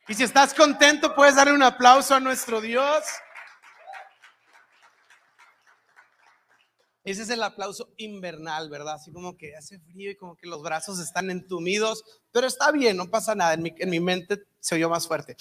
Y si estás contento, puedes darle un aplauso a nuestro Dios. Ese es el aplauso invernal, ¿verdad? Así como que hace frío y como que los brazos están entumidos, pero está bien, no pasa nada. En mi mente se oyó más fuerte.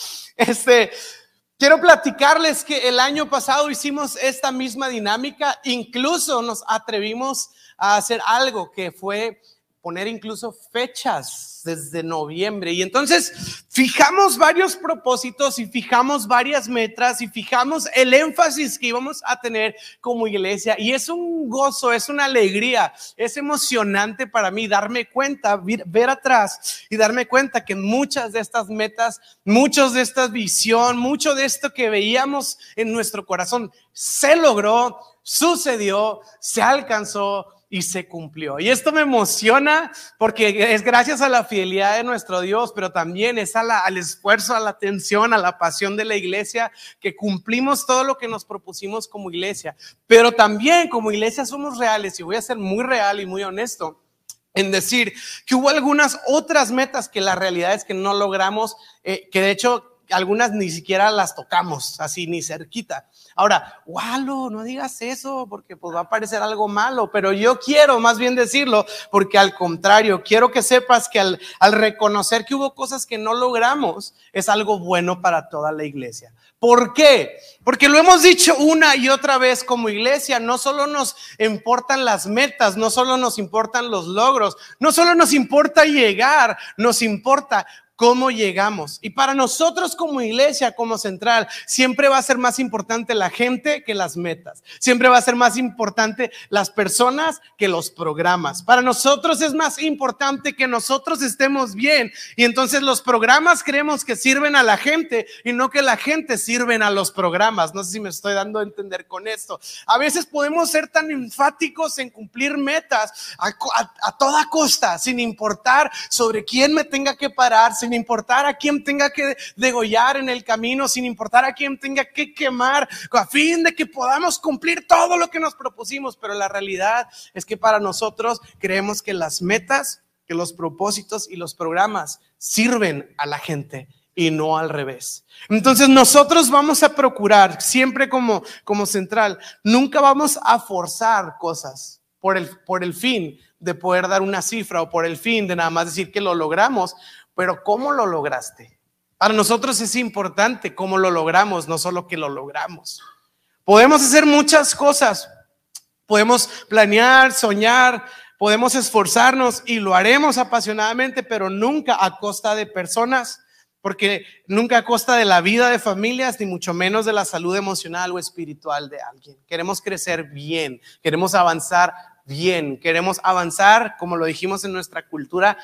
Quiero platicarles que el año pasado hicimos esta misma dinámica, incluso nos atrevimos a hacer algo que fue poner incluso fechas desde noviembre, y entonces fijamos varios propósitos y fijamos varias metas y fijamos el énfasis que íbamos a tener como iglesia, y es un gozo, es una alegría, es emocionante para mí darme cuenta, ver atrás y darme cuenta que muchas de estas metas, muchos de esta visión, mucho de esto que veíamos en nuestro corazón se logró, sucedió, se alcanzó y se cumplió. Y esto me emociona porque es gracias a la fidelidad de nuestro Dios, pero también es al esfuerzo, a la atención, a la pasión de la iglesia que cumplimos todo lo que nos propusimos como iglesia. Pero también como iglesia somos reales, y voy a ser muy real y muy honesto en decir que hubo algunas otras metas que la realidad es que no logramos, que de hecho algunas ni siquiera las tocamos, así ni cerquita. Ahora, Walo, no digas eso porque pues va a parecer algo malo, pero yo quiero más bien decirlo porque al contrario, quiero que sepas que al reconocer que hubo cosas que no logramos, es algo bueno para toda la iglesia. ¿Por qué? Porque lo hemos dicho una y otra vez como iglesia, no solo nos importan las metas, no solo nos importan los logros, no solo nos importa llegar, nos importa cómo llegamos. Y para nosotros como iglesia, como central, siempre va a ser más importante la gente que las metas. Siempre va a ser más importante las personas que los programas. Para nosotros es más importante que nosotros estemos bien. Y entonces los programas creemos que sirven a la gente y no que la gente sirven a los programas. No sé si me estoy dando a entender con esto. A veces podemos ser tan enfáticos en cumplir metas a toda costa, sin importar sobre quién me tenga que parar, sin importar a quién tenga que degollar en el camino, sin importar a quién tenga que quemar, a fin de que podamos cumplir todo lo que nos propusimos. Pero la realidad es que para nosotros creemos que las metas, que los propósitos y los programas sirven a la gente y no al revés. Entonces nosotros vamos a procurar siempre como central, nunca vamos a forzar cosas por el fin de poder dar una cifra o por el fin de nada más decir que lo logramos. Pero ¿cómo lo lograste? Para nosotros es importante cómo lo logramos, no solo que lo logramos. Podemos hacer muchas cosas, podemos planear, soñar, podemos esforzarnos y lo haremos apasionadamente, pero nunca a costa de personas, porque nunca a costa de la vida de familias, ni mucho menos de la salud emocional o espiritual de alguien. Queremos crecer bien, queremos avanzar bien, queremos avanzar, como lo dijimos en nuestra cultura,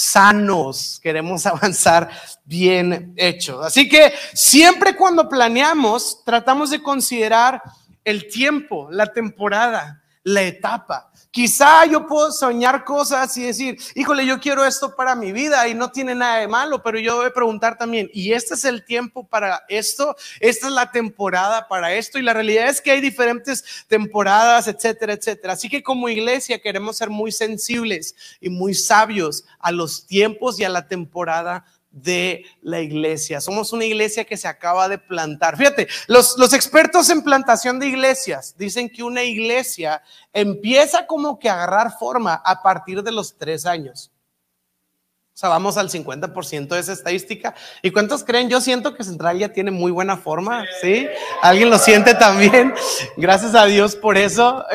sanos, queremos avanzar bien hechos. Así que siempre cuando planeamos, tratamos de considerar el tiempo, la temporada, la etapa. Quizá yo puedo soñar cosas y decir, híjole, yo quiero esto para mi vida y no tiene nada de malo, pero yo voy a preguntar también, ¿y este es el tiempo para esto? ¿Esta es la temporada para esto? Y la realidad es que hay diferentes temporadas, etcétera, etcétera. Así que como iglesia queremos ser muy sensibles y muy sabios a los tiempos y a la temporada de la iglesia. Somos una iglesia que se acaba de plantar. Fíjate, los expertos en plantación de iglesias dicen que una iglesia empieza como que a agarrar forma a partir de los 3 años. O sea, vamos al 50% de esa estadística. ¿Y cuántos creen? Yo siento que Central ya tiene muy buena forma, ¿sí? ¿Alguien lo siente también? Gracias a Dios por eso.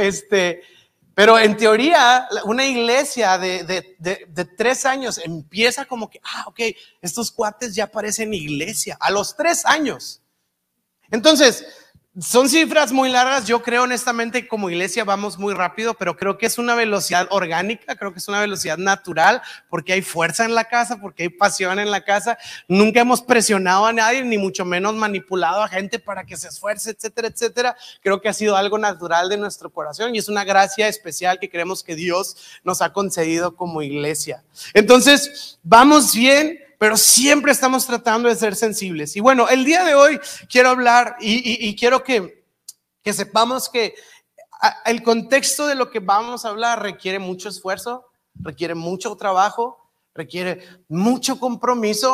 Pero en teoría, una iglesia de 3 años empieza como que, ok, estos cuates ya parecen iglesia a los 3 años. Entonces, son cifras muy largas. Yo creo honestamente que como iglesia vamos muy rápido, pero creo que es una velocidad orgánica, creo que es una velocidad natural, porque hay fuerza en la casa, porque hay pasión en la casa. Nunca hemos presionado a nadie, ni mucho menos manipulado a gente para que se esfuerce, etcétera, etcétera. Creo que ha sido algo natural de nuestro corazón y es una gracia especial que creemos que Dios nos ha concedido como iglesia. Entonces, vamos bien, pero siempre estamos tratando de ser sensibles. Y bueno, el día de hoy quiero hablar y quiero que sepamos que el contexto de lo que vamos a hablar requiere mucho esfuerzo, requiere mucho trabajo, requiere mucho compromiso,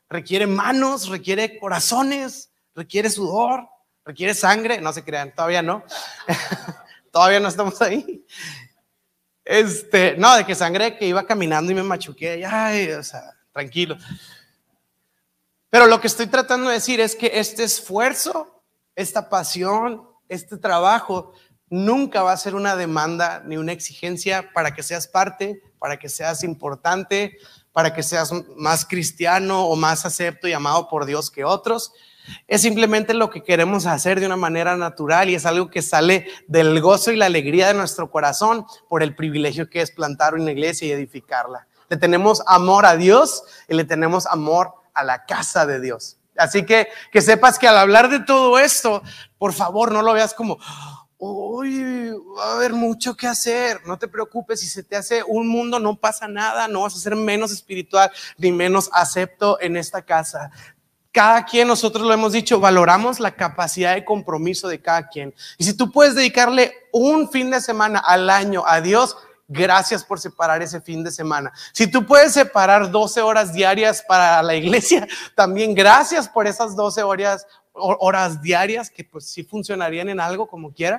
requiere manos, requiere corazones, requiere sudor, requiere sangre. No se crean, todavía no. Todavía no estamos ahí. No, de que sangre que iba caminando y me machuqué. Ay, o sea, tranquilo. Pero lo que estoy tratando de decir es que este esfuerzo, esta pasión, este trabajo nunca va a ser una demanda ni una exigencia para que seas parte, para que seas importante, para que seas más cristiano o más acepto y amado por Dios que otros. Es simplemente lo que queremos hacer de una manera natural y es algo que sale del gozo y la alegría de nuestro corazón por el privilegio que es plantar una iglesia y edificarla. Le tenemos amor a Dios y le tenemos amor a la casa de Dios. Así que sepas que al hablar de todo esto, por favor no lo veas como uy, va a haber mucho que hacer. No te preocupes, si se te hace un mundo no pasa nada, no vas a ser menos espiritual ni menos acepto en esta casa. Cada quien, nosotros lo hemos dicho, valoramos la capacidad de compromiso de cada quien. Y si tú puedes dedicarle un fin de semana al año a Dios, gracias por separar ese fin de semana. Si tú puedes separar 12 horas diarias para la iglesia, también gracias por esas 12 horas diarias que pues sí funcionarían en algo como quiera.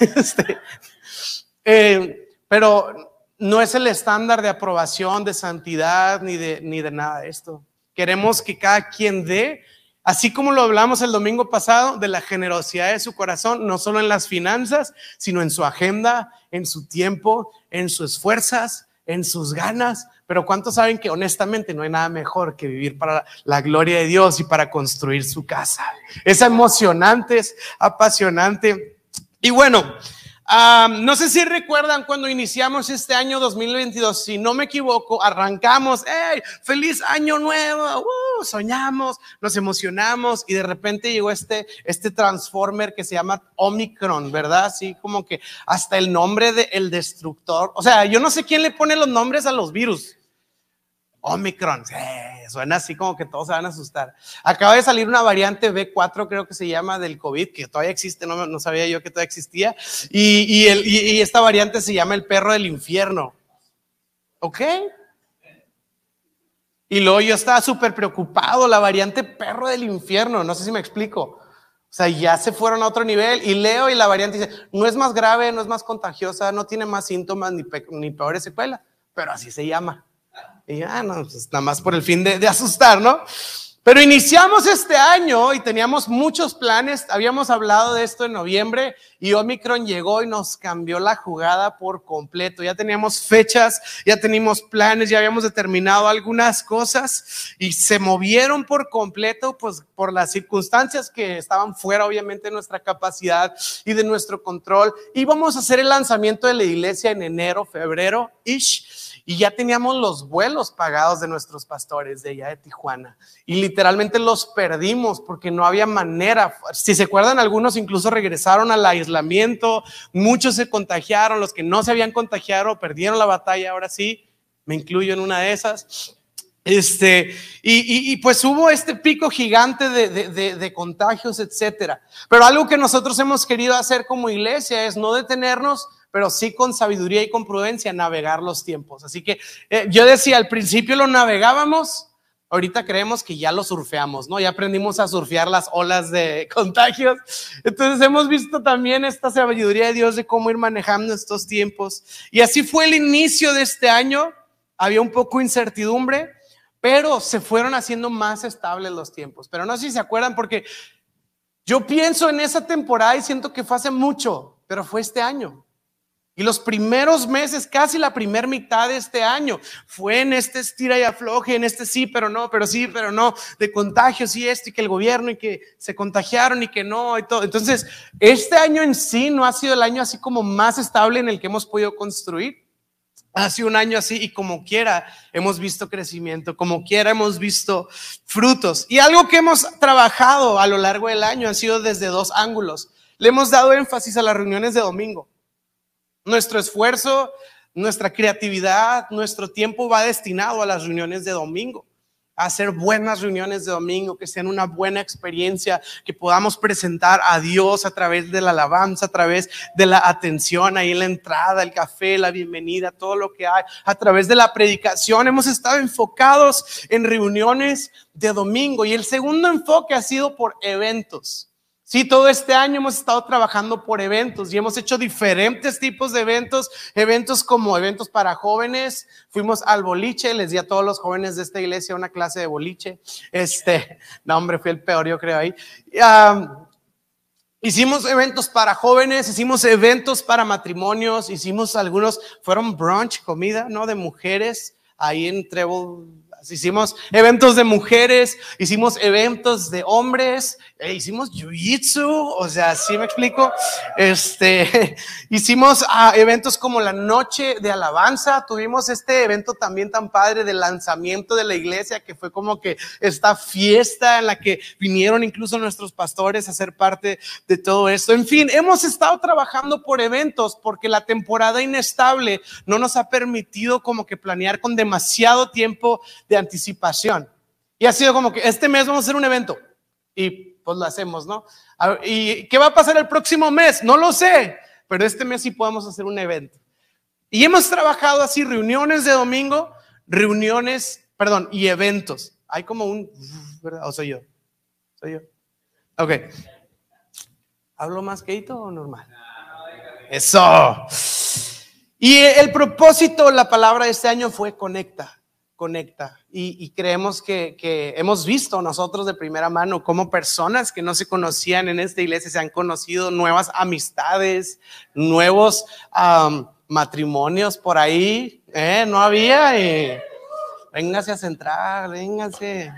Pero no es el estándar de aprobación, de santidad, ni de nada de esto. Queremos que cada quien dé, así como lo hablamos el domingo pasado, de la generosidad de su corazón, no solo en las finanzas, sino en su agenda, en su tiempo, en sus fuerzas, en sus ganas. Pero ¿cuántos saben que honestamente no hay nada mejor que vivir para la gloria de Dios y para construir su casa? Es emocionante, es apasionante. Y bueno, no sé si recuerdan cuando iniciamos este año 2022, si no me equivoco, arrancamos, ¡hey! ¡Feliz año nuevo! Soñamos, nos emocionamos y de repente llegó este Transformer que se llama Omicron, ¿verdad? Así como que hasta el nombre de el destructor. O sea, yo no sé quién le pone los nombres a los virus. Omicron, suena así como que todos se van a asustar. Acaba de salir una variante B4, creo que se llama, del COVID, que todavía existe, no sabía yo que todavía existía. Y esta variante se llama el perro del infierno. ¿Ok? Y luego yo estaba súper preocupado, la variante perro del infierno, no sé si me explico. O sea, ya se fueron a otro nivel y leo y la variante dice, no es más grave, no es más contagiosa, no tiene más síntomas ni peores secuelas, pero así se llama. Y no, pues nada más por el fin de asustar, ¿no? Pero iniciamos este año y teníamos muchos planes, habíamos hablado de esto en noviembre y Omicron llegó y nos cambió la jugada por completo. Ya teníamos fechas, ya teníamos planes, ya habíamos determinado algunas cosas y se movieron por completo, pues por las circunstancias que estaban fuera obviamente de nuestra capacidad y de nuestro control. Íbamos a hacer el lanzamiento de la iglesia en enero, febrero-ish. Y ya teníamos los vuelos pagados de nuestros pastores de allá de Tijuana. Y literalmente los perdimos porque no había manera. Si se acuerdan, algunos incluso regresaron al aislamiento. Muchos se contagiaron. Los que no se habían contagiado perdieron la batalla. Ahora sí, me incluyo en una de esas. Y pues hubo este pico gigante de contagios, etcétera. Pero algo que nosotros hemos querido hacer como iglesia es no detenernos, pero sí con sabiduría y con prudencia navegar los tiempos. Así que yo decía, al principio lo navegábamos, ahorita creemos que ya lo surfeamos, ¿no? Ya aprendimos a surfear las olas de contagios. Entonces hemos visto también esta sabiduría de Dios de cómo ir manejando estos tiempos. Y así fue el inicio de este año. Había un poco de incertidumbre, pero se fueron haciendo más estables los tiempos. Pero no sé si se acuerdan, porque yo pienso en esa temporada y siento que fue hace mucho, pero fue este año. Y los primeros meses, casi la primera mitad de este año, fue en este estira y afloje, en este sí, pero no, pero sí, pero no, de contagios y esto, y que el gobierno, y que se contagiaron y que no, y todo. Entonces, este año en sí no ha sido el año así como más estable en el que hemos podido construir. Ha sido un año así y como quiera hemos visto crecimiento, como quiera hemos visto frutos. Y algo que hemos trabajado a lo largo del año han sido desde dos ángulos. Le hemos dado énfasis a las reuniones de domingo. Nuestro esfuerzo, nuestra creatividad, nuestro tiempo va destinado a las reuniones de domingo. hacer buenas reuniones de domingo, que sean una buena experiencia, que podamos presentar a Dios a través de la alabanza, a través de la atención ahí en la entrada, el café, la bienvenida, todo lo que hay, a través de la predicación. Hemos estado enfocados en reuniones de domingo, y el segundo enfoque ha sido por eventos. Sí, todo este año hemos estado trabajando por eventos y hemos hecho diferentes tipos de eventos, eventos como eventos para jóvenes. Fuimos al boliche, les di a todos los jóvenes de esta iglesia una clase de boliche. No hombre, fui el peor, yo creo ahí. Hicimos eventos para jóvenes, hicimos eventos para matrimonios, hicimos algunos, fueron brunch, comida, ¿no? De mujeres, ahí en Treble. Hicimos eventos de mujeres, hicimos eventos de hombres, hicimos jiu-jitsu, o sea, ¿sí me explico? Hicimos eventos como la noche de alabanza. Tuvimos este evento también tan padre del lanzamiento de la iglesia, que fue como que esta fiesta en la que vinieron incluso nuestros pastores a ser parte de todo esto. En fin, hemos estado trabajando por eventos porque la temporada inestable no nos ha permitido como que planear con demasiado tiempo de anticipación, y ha sido como que este mes vamos a hacer un evento y pues lo hacemos, ¿no? ¿Y qué va a pasar el próximo mes? No lo sé, pero este mes sí podemos hacer un evento. Y hemos trabajado así, reuniones de domingo, y eventos. Hay como un, ¿verdad? ¿O soy yo? Soy yo. Ok. ¿Hablo más queito o normal? Eso. Y el propósito, la palabra de este año fue conecta. Y creemos que hemos visto nosotros de primera mano cómo personas que no se conocían en esta iglesia se han conocido, nuevas amistades, nuevos matrimonios por ahí, no había, véngase a centrar, véngase.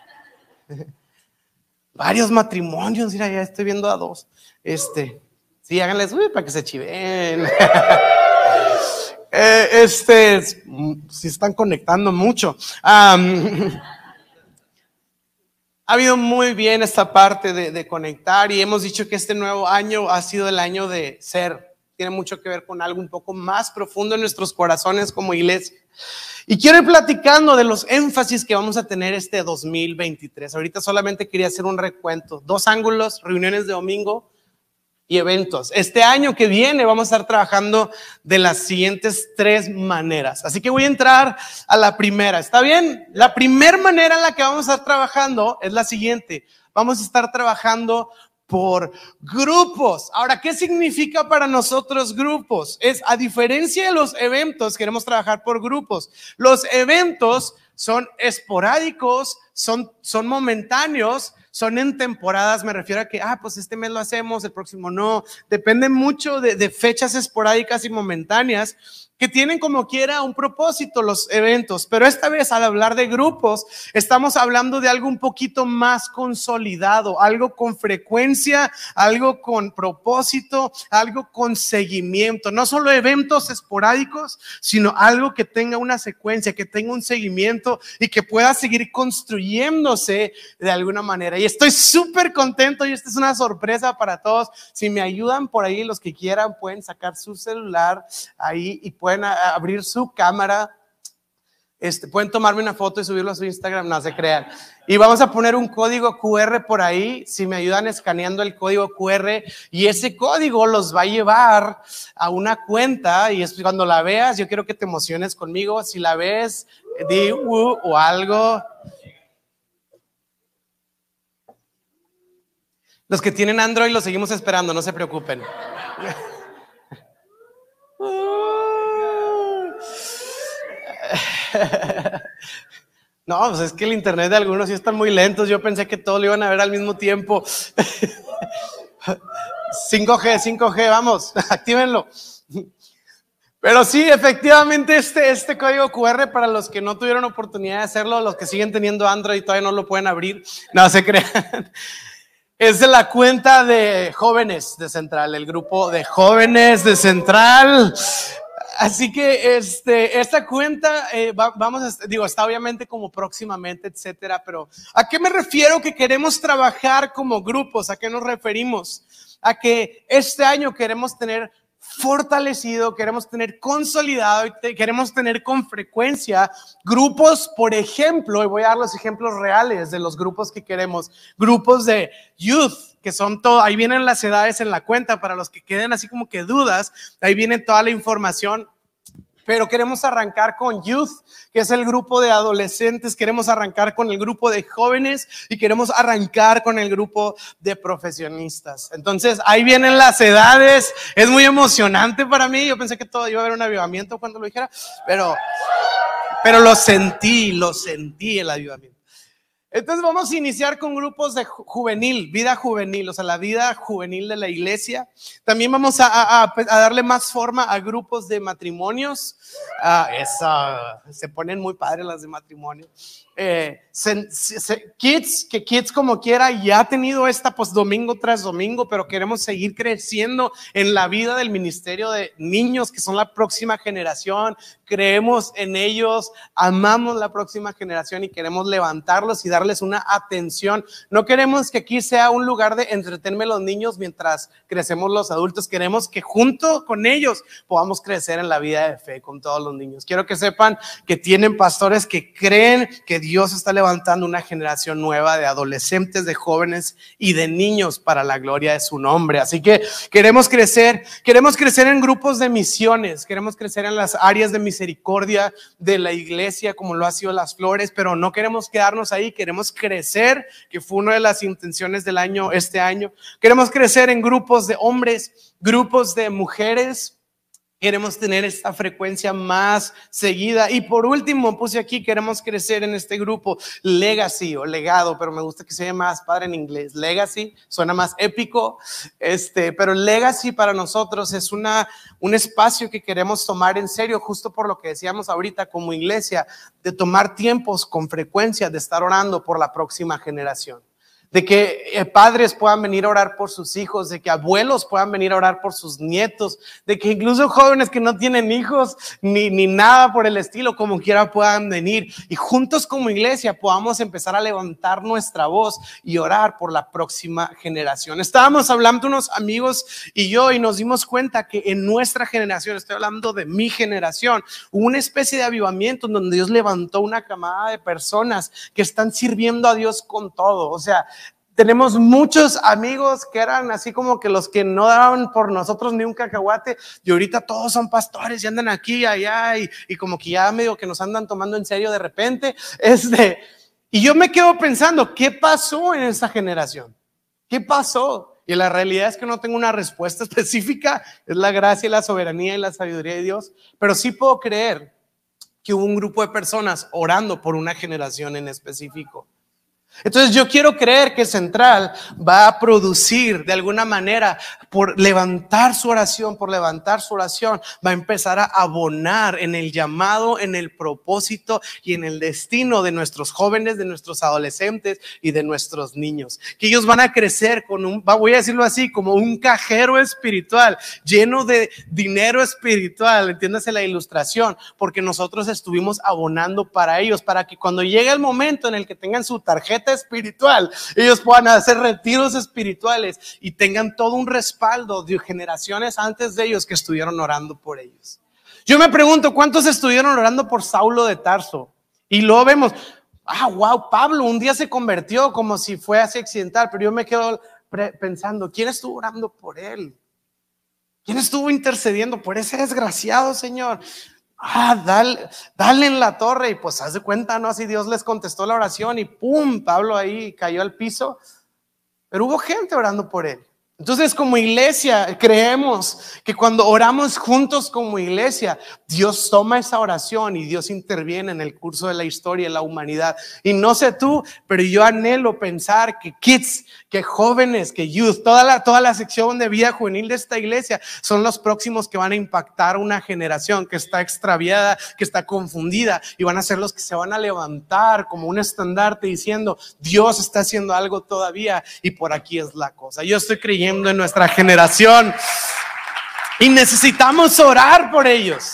Varios matrimonios, mira, ya estoy viendo a dos. Sí, háganles para que se chiven. Se están conectando mucho. Ha habido muy bien esta parte de conectar, y hemos dicho que este nuevo año ha sido el año de ser. Tiene mucho que ver con algo un poco más profundo en nuestros corazones como iglesia. Y quiero ir platicando de los énfasis que vamos a tener este 2023. Ahorita solamente quería hacer un recuento. 2 ángulos: reuniones de domingo y eventos. Este año que viene vamos a estar trabajando de las siguientes 3 maneras. Así que voy a entrar a la primera. ¿Está bien? La primera manera en la que vamos a estar trabajando es la siguiente. Vamos a estar trabajando por grupos. Ahora, ¿qué significa para nosotros grupos? Es, a diferencia de los eventos, queremos trabajar por grupos. Los eventos son esporádicos, son momentáneos, son en temporadas. Me refiero a que, pues este mes lo hacemos, el próximo no. Depende mucho de fechas esporádicas y momentáneas que tienen como quiera un propósito los eventos. Pero esta vez, al hablar de grupos, estamos hablando de algo un poquito más consolidado, algo con frecuencia, algo con propósito, algo con seguimiento. No solo eventos esporádicos, sino algo que tenga una secuencia, que tenga un seguimiento y que pueda seguir construyéndose de alguna manera. Y estoy súper contento, y esta es una sorpresa para todos. Si me ayudan por ahí, los que quieran pueden sacar su celular ahí y pueden abrir su cámara, pueden tomarme una foto y subirlo a su Instagram, no se crean. Y vamos a poner un código QR por ahí. Si me ayudan escaneando el código QR, y ese código los va a llevar a una cuenta, y es cuando la veas, yo quiero que te emociones conmigo. Si la ves, di o algo. Los que tienen Android los seguimos esperando, no se preocupen. No, pues es que el internet de algunos sí están muy lentos. Yo pensé que todos lo iban a ver al mismo tiempo. 5G, vamos, actívenlo. Pero sí, efectivamente, este código QR, para los que no tuvieron oportunidad de hacerlo, los que siguen teniendo Android y todavía no lo pueden abrir, no se crean. Es de la cuenta de jóvenes de Central, el grupo de jóvenes de Central. Así que esta cuenta está obviamente como próximamente, etcétera, pero ¿a qué me refiero que queremos trabajar como grupos? ¿A qué nos referimos? A que este año queremos tener fortalecido, queremos tener consolidado y queremos tener con frecuencia grupos, por ejemplo, y voy a dar los ejemplos reales de los grupos que queremos, grupos de youth, que son todo, ahí vienen las edades en la cuenta, para los que queden así como que dudas, ahí viene toda la información. Pero queremos arrancar con youth, que es el grupo de adolescentes, queremos arrancar con el grupo de jóvenes y queremos arrancar con el grupo de profesionistas. Entonces ahí vienen las edades, es muy emocionante para mí. Yo pensé que todo iba a haber un avivamiento cuando lo dijera, pero lo sentí el avivamiento. Entonces vamos a iniciar con grupos de juvenil, vida juvenil, o sea, la vida juvenil de la iglesia. También vamos a darle más forma a grupos de matrimonios. Se ponen muy padres las de matrimonio. Kids como quiera ya ha tenido esta pues domingo tras domingo, pero queremos seguir creciendo en la vida del ministerio de niños que son la próxima generación. Creemos en ellos, amamos la próxima generación y queremos levantarlos y darles una atención. No queremos que aquí sea un lugar de entretenerme los niños mientras crecemos los adultos. Queremos que junto con ellos podamos crecer en la vida de fe con todos los niños. Quiero que sepan que tienen pastores que creen que Dios está levantando una generación nueva de adolescentes, de jóvenes y de niños para la gloria de su nombre. Así que queremos crecer en grupos de misiones, queremos crecer en las áreas de misericordia de la iglesia, como lo ha sido Las Flores, pero no queremos quedarnos ahí, queremos crecer, que fue una de las intenciones del año, este año. Queremos crecer en grupos de hombres, grupos de mujeres. Queremos tener esta frecuencia más seguida. Y por último, puse aquí, queremos crecer en este grupo legacy o legado, pero me gusta que se llame más padre en inglés. Legacy suena más épico, pero legacy para nosotros es un espacio que queremos tomar en serio, justo por lo que decíamos ahorita como iglesia, de tomar tiempos con frecuencia, de estar orando por la próxima generación. De que padres puedan venir a orar por sus hijos, de que abuelos puedan venir a orar por sus nietos, de que incluso jóvenes que no tienen hijos ni nada por el estilo, como quiera puedan venir y juntos como iglesia podamos empezar a levantar nuestra voz y orar por la próxima generación. Estábamos hablando unos amigos y yo y nos dimos cuenta que en nuestra generación, estoy hablando de mi generación, hubo una especie de avivamiento en donde Dios levantó una camada de personas que están sirviendo a Dios con todo. O sea, tenemos muchos amigos que eran así como que los que no daban por nosotros ni un cacahuate y ahorita todos son pastores y andan aquí y allá y como que ya medio que nos andan tomando en serio de repente. Y yo me quedo pensando, ¿qué pasó en esa generación? ¿Qué pasó? Y la realidad es que no tengo una respuesta específica, es la gracia y la soberanía y la sabiduría de Dios, pero sí puedo creer que hubo un grupo de personas orando por una generación en específico. Entonces yo quiero creer que Central va a producir de alguna manera, por levantar su oración, va a empezar a abonar en el llamado, en el propósito y en el destino de nuestros jóvenes, de nuestros adolescentes y de nuestros niños. Que ellos van a crecer con voy a decirlo así, como un cajero espiritual, lleno de dinero espiritual, entiéndase la ilustración, porque nosotros estuvimos abonando para ellos, para que cuando llegue el momento en el que tengan su tarjeta espiritual, ellos puedan hacer retiros espirituales y tengan todo un respaldo de generaciones antes de ellos que estuvieron orando por ellos. Yo me pregunto, ¿cuántos estuvieron orando por Saulo de Tarso? Y luego vemos, wow, Pablo un día se convirtió como si fue así accidental, pero yo me quedo pensando, ¿quién estuvo orando por él? ¿Quién estuvo intercediendo por ese desgraciado, Señor? Dale en la torre. Y pues haz de cuenta, ¿no? Así Dios les contestó la oración y pum, Pablo ahí cayó al piso. Pero hubo gente orando por él. Entonces, como iglesia, creemos que cuando oramos juntos como iglesia, Dios toma esa oración y Dios interviene en el curso de la historia de la humanidad. Y no sé tú, pero yo anhelo pensar que kids, que jóvenes, que youth, toda la sección de vida juvenil de esta iglesia son los próximos que van a impactar una generación que está extraviada, que está confundida, y van a ser los que se van a levantar como un estandarte diciendo, Dios está haciendo algo todavía y por aquí es la cosa. Yo estoy creyendo en nuestra generación y necesitamos orar por ellos.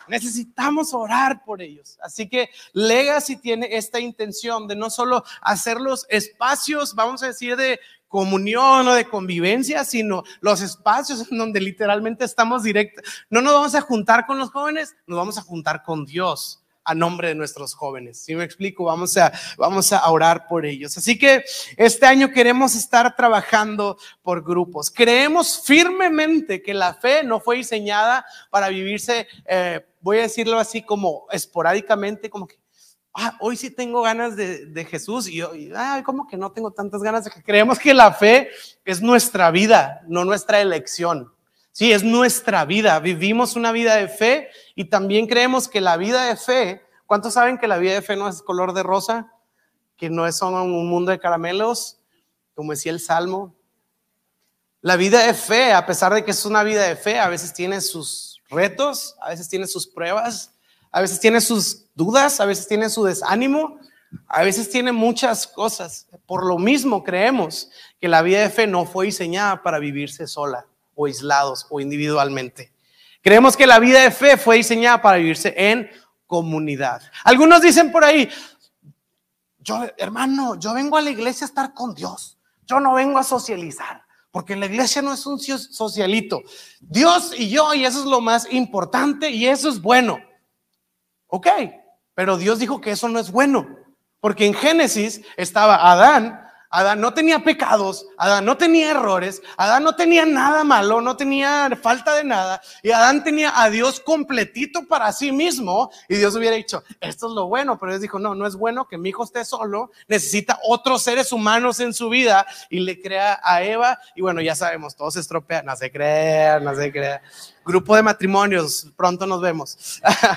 Así que Legacy tiene esta intención de no solo hacer los espacios, vamos a decir, de comunión o de convivencia, sino los espacios en donde literalmente estamos directos. No nos vamos a juntar con los jóvenes, nos vamos a juntar con Dios a nombre de nuestros jóvenes. ¿Sí me explico? Vamos a orar por ellos. Así que este año queremos estar trabajando por grupos. Creemos firmemente que la fe no fue diseñada para vivirse, voy a decirlo así, como esporádicamente, como que hoy sí tengo ganas de Jesús y hoy, como que no tengo tantas ganas de que. Creemos que la fe es nuestra vida, no nuestra elección. Sí, es nuestra vida. Vivimos una vida de fe y también creemos que la vida de fe, ¿cuántos saben que la vida de fe no es color de rosa? Que no es solo un mundo de caramelos, como decía el Salmo. La vida de fe, a pesar de que es una vida de fe, a veces tiene sus retos, a veces tiene sus pruebas, a veces tiene sus dudas, a veces tiene su desánimo, a veces tiene muchas cosas. Por lo mismo creemos que la vida de fe no fue diseñada para vivirse sola o aislados o individualmente. Creemos que la vida de fe fue diseñada para vivirse en comunidad. Algunos dicen por ahí, hermano, yo vengo a la iglesia a estar con Dios, yo no vengo a socializar, porque la iglesia no es un socialito. Dios y yo, y eso es lo más importante y eso es bueno. Ok, pero Dios dijo que eso no es bueno, porque en Génesis estaba Adán no tenía pecados, Adán no tenía errores, Adán no tenía nada malo, no tenía falta de nada, y Adán tenía a Dios completito para sí mismo, y Dios hubiera dicho, esto es lo bueno, pero Dios dijo, no es bueno que mi hijo esté solo, necesita otros seres humanos en su vida, y le crea a Eva, y bueno, ya sabemos, todo se estropea, no se crea. Grupo de matrimonios, pronto nos vemos.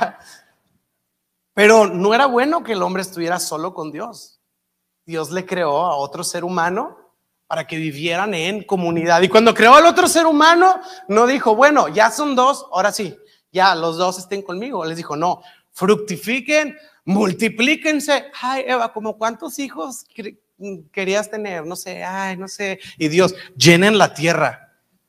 Pero no era bueno que el hombre estuviera solo con Dios. Dios le creó a otro ser humano para que vivieran en comunidad. Y cuando creó al otro ser humano, no dijo, bueno, ya son dos, ahora sí, ya los dos estén conmigo. Les dijo, no, fructifiquen, multiplíquense. Ay, Eva, ¿como cuántos hijos querías tener? No sé. Y Dios, llenen la tierra.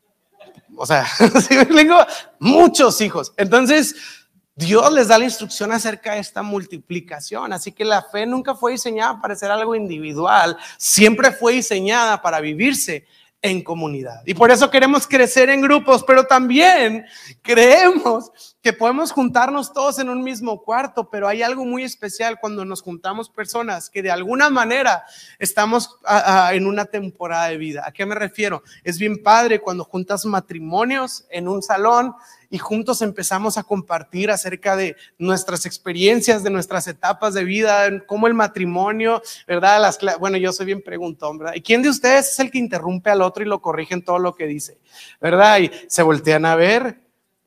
O sea, ¿sí me explico? Muchos hijos. Entonces, Dios les da la instrucción acerca de esta multiplicación, así que la fe nunca fue diseñada para ser algo individual, siempre fue diseñada para vivirse en comunidad. Y por eso queremos crecer en grupos, pero también creemos que podemos juntarnos todos en un mismo cuarto, pero hay algo muy especial cuando nos juntamos personas que de alguna manera estamos en una temporada de vida. ¿A qué me refiero? Es bien padre cuando juntas matrimonios en un salón y juntos empezamos a compartir acerca de nuestras experiencias, de nuestras etapas de vida, cómo el matrimonio, ¿verdad? Bueno, yo soy bien preguntón, ¿verdad? ¿Y quién de ustedes es el que interrumpe al otro y lo corrige en todo lo que dice? ¿Verdad? Y se voltean a ver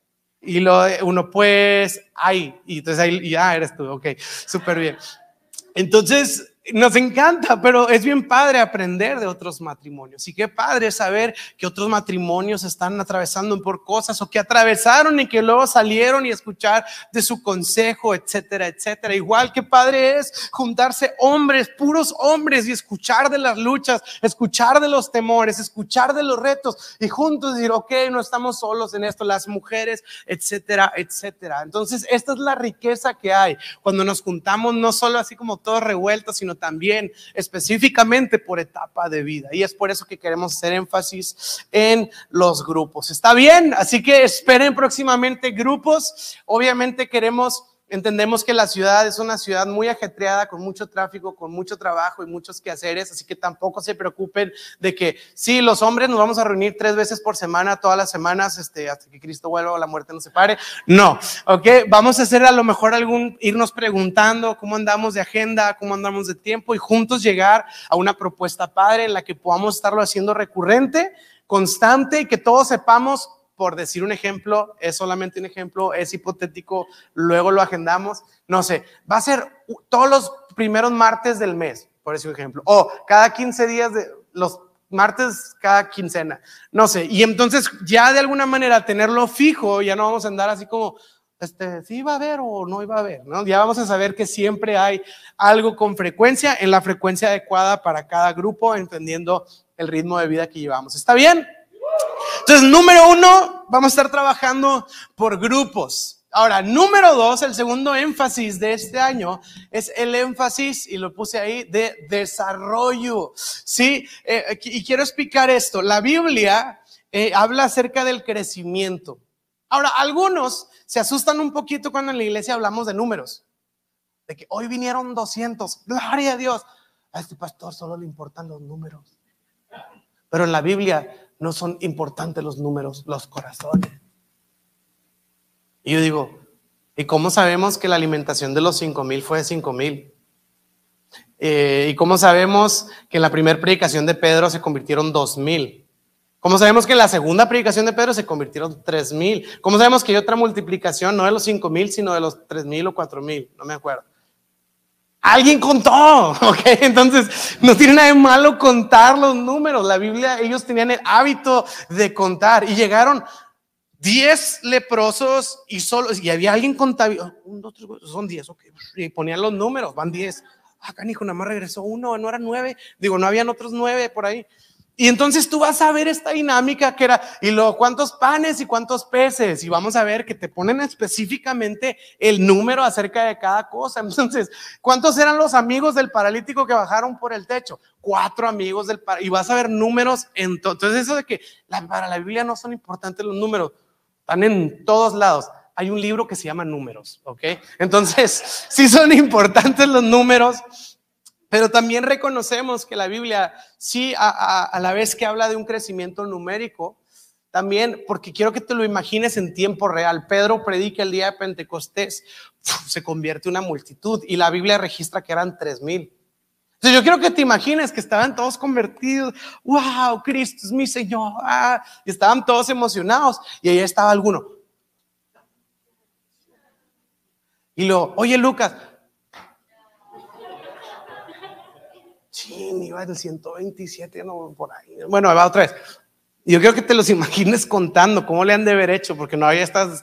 y uno pues, y entonces ahí, ya eres tú, ok, súper bien. Entonces, nos encanta, pero es bien padre aprender de otros matrimonios y qué padre saber que otros matrimonios están atravesando por cosas o que atravesaron y que luego salieron y escuchar de su consejo, etcétera, etcétera. Igual que padre es juntarse hombres, puros hombres y escuchar de las luchas, escuchar de los temores, escuchar de los retos y juntos decir, ok, no estamos solos en esto, las mujeres, etcétera, etcétera. Entonces, esta es la riqueza que hay cuando nos juntamos, no solo así como todos revueltos, sino también específicamente por etapa de vida, y es por eso que queremos hacer énfasis en los grupos. ¿Está bien? Así que esperen próximamente grupos. Obviamente entendemos que la ciudad es una ciudad muy ajetreada, con mucho tráfico, con mucho trabajo y muchos quehaceres, así que tampoco se preocupen de que sí, los hombres nos vamos a reunir 3 veces por semana, todas las semanas, hasta que Cristo vuelva o la muerte nos separe. No, ok, vamos a hacer a lo mejor irnos preguntando cómo andamos de agenda, cómo andamos de tiempo y juntos llegar a una propuesta padre en la que podamos estarlo haciendo recurrente, constante y que todos sepamos. Por decir un ejemplo, es solamente un ejemplo, es hipotético, luego lo agendamos, no sé, va a ser todos los primeros martes del mes, por decir un ejemplo, o cada 15 días, los martes cada quincena, no sé, y entonces ya de alguna manera tenerlo fijo, ya no vamos a andar así como, si iba a haber o no iba a haber, ¿no? Ya vamos a saber que siempre hay algo con frecuencia, en la frecuencia adecuada para cada grupo, entendiendo el ritmo de vida que llevamos. ¿Está bien? Entonces, número 1, vamos a estar trabajando por grupos. Ahora, número 2, el segundo énfasis de este año es el énfasis, y lo puse ahí, de desarrollo. Sí, y quiero explicar esto. La Biblia habla acerca del crecimiento. Ahora, algunos se asustan un poquito cuando en la iglesia hablamos de números. De que hoy vinieron 200, gloria a Dios. A este pastor solo le importan los números. Pero en la Biblia no son importantes los números, los corazones. Y yo digo, ¿y cómo sabemos que la alimentación de los 5,000 fue de 5,000? ¿Y cómo sabemos que en la primera predicación de Pedro se convirtieron 2,000? ¿Cómo sabemos que en la segunda predicación de Pedro se convirtieron 3,000? ¿Cómo sabemos que hay otra multiplicación, no de los 5,000, sino de los 3,000 o 4,000? No me acuerdo. Alguien contó, ¿ok? Entonces no tiene nada de malo contar los números. La Biblia, ellos tenían el hábito de contar y llegaron 10 leprosos y había alguien contabilizando. 1, 2, 3, 4, son 10, ok. Y ponían los números, van 10. Canijo, nada más regresó uno, no eran 9. Digo, no habían otros 9 por ahí. Y entonces tú vas a ver esta dinámica que era, y luego cuántos panes y cuántos peces, y vamos a ver que te ponen específicamente el número acerca de cada cosa. Entonces, ¿cuántos eran los amigos del paralítico que bajaron por el techo? 4 amigos del paralítico, y vas a ver números en todo. Entonces eso de que para la Biblia no son importantes los números, están en todos lados. Hay un libro que se llama Números, ¿ok? Entonces, sí son importantes los números. Pero también reconocemos que la Biblia, sí, a la vez que habla de un crecimiento numérico, también, porque quiero que te lo imagines en tiempo real. Pedro predica el día de Pentecostés, se convierte en una multitud y la Biblia registra que eran 3,000. Entonces yo quiero que te imagines que estaban todos convertidos. ¡Wow! Cristo es mi Señor. Y estaban todos emocionados y ahí estaba alguno. Y luego, oye Lucas, iba del 127, no, por ahí. Bueno, va otra vez. Yo quiero que te los imagines contando cómo le han de haber hecho, porque no había estas.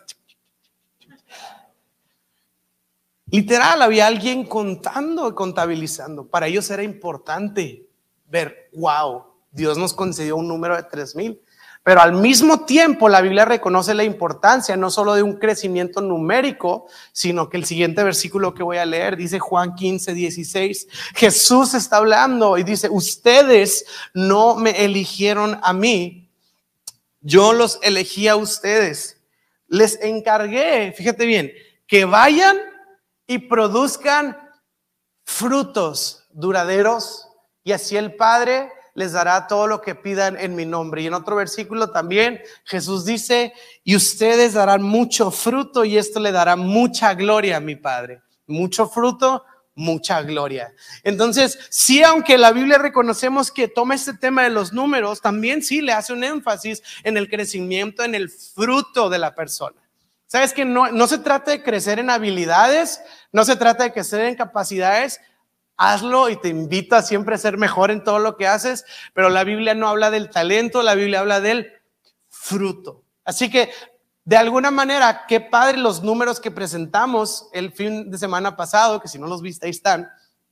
Literal, había alguien contando y contabilizando. Para ellos era importante ver, wow, Dios nos concedió un número de 3,000. Pero al mismo tiempo la Biblia reconoce la importancia no solo de un crecimiento numérico, sino que el siguiente versículo que voy a leer dice Juan 15:16. Jesús está hablando y dice, ustedes no me eligieron a mí, yo los elegí a ustedes. Les encargué, fíjate bien, que vayan y produzcan frutos duraderos y así el Padre les dará todo lo que pidan en mi nombre. Y en otro versículo también Jesús dice, y ustedes darán mucho fruto y esto le dará mucha gloria a mi Padre. Mucho fruto, mucha gloria. Entonces, sí, aunque la Biblia reconocemos que toma este tema de los números, también sí le hace un énfasis en el crecimiento, en el fruto de la persona. Sabes que no se trata de crecer en habilidades, no se trata de crecer en capacidades. Hazlo y te invito a siempre ser mejor en todo lo que haces, pero la Biblia no habla del talento, la Biblia habla del fruto. Así que de alguna manera, qué padre los números que presentamos el fin de semana pasado, que si no los viste ahí están.